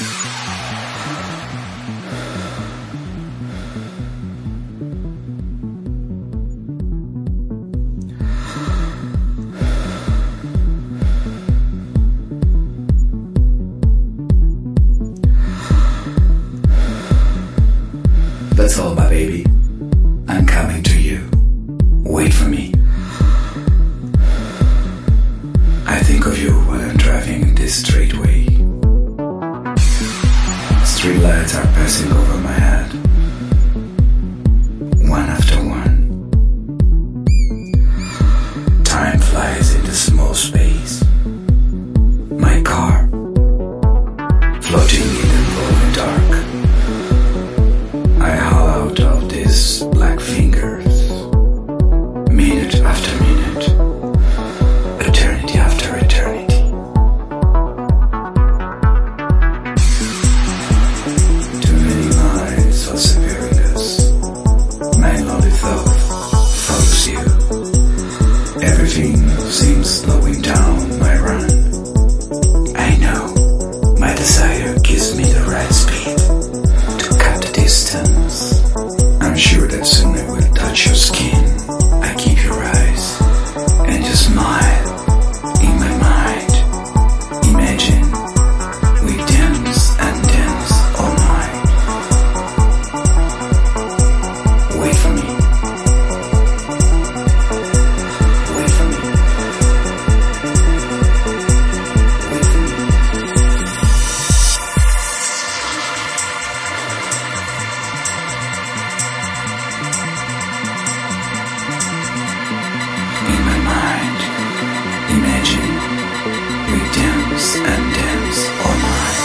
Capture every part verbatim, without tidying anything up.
That's all, my baby. I'm coming to you. Wait for me. I think of you while I'm driving this straightway. Street lights are passing over my head, one after one. Time flies into small space. My car, floating in the glowing dark. I haul out of these black fingers, minute after minute, eternity after eternity. Too many miles are separating us. My lonely thought follows you. Everything seems slowing down my run. I know my desire gives me the right speed to cut the distance. I'm sure that soon I will touch your skin. I keep your eyes and your smile in my mind. Imagine we dance and dance all night. Wait for me. Wait for me. Wait for me. In my mind, imagine we dance and dance all night.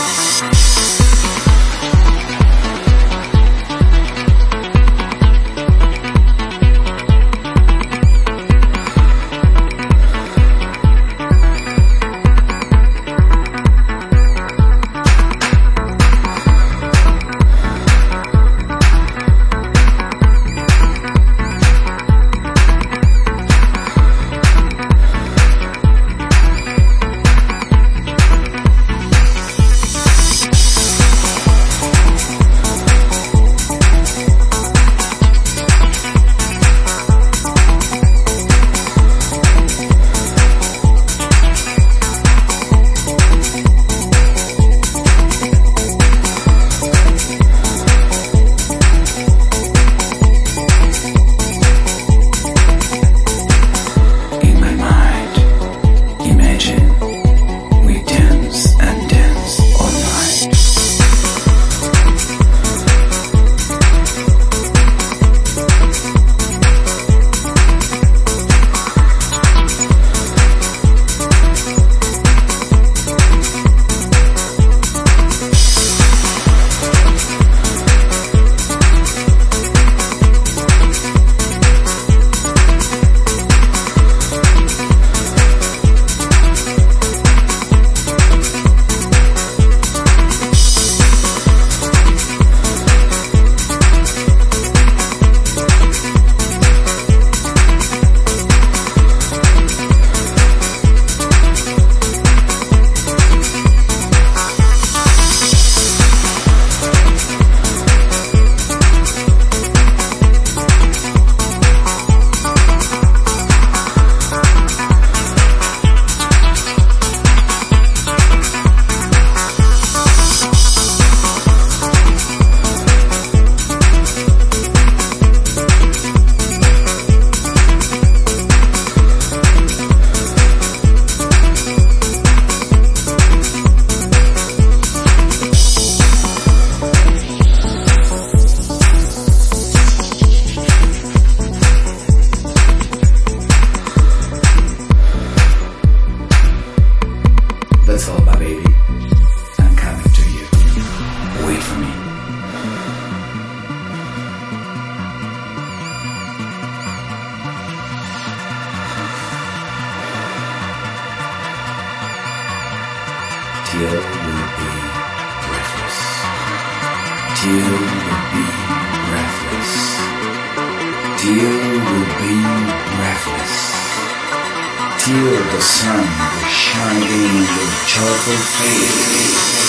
That's all, my baby. I'm coming to you. Wait for me. Till we'll be breathless. Till we'll be breathless. Till we'll be breathless. Till the sun will shine in your joyful face.